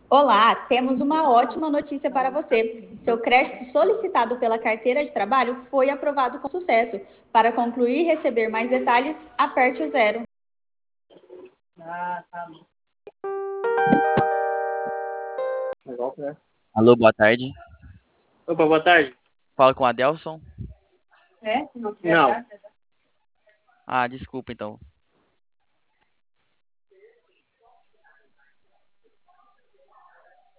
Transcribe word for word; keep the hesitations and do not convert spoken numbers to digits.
Olá, temos uma ótima notícia para você. Seu crédito solicitado pela carteira de trabalho foi aprovado com sucesso. Para concluir e receber mais detalhes, aperte o zero. Legal, né? Alô, boa tarde. Opa, boa tarde. Fala com o Adelson. Não. Ah, desculpa então.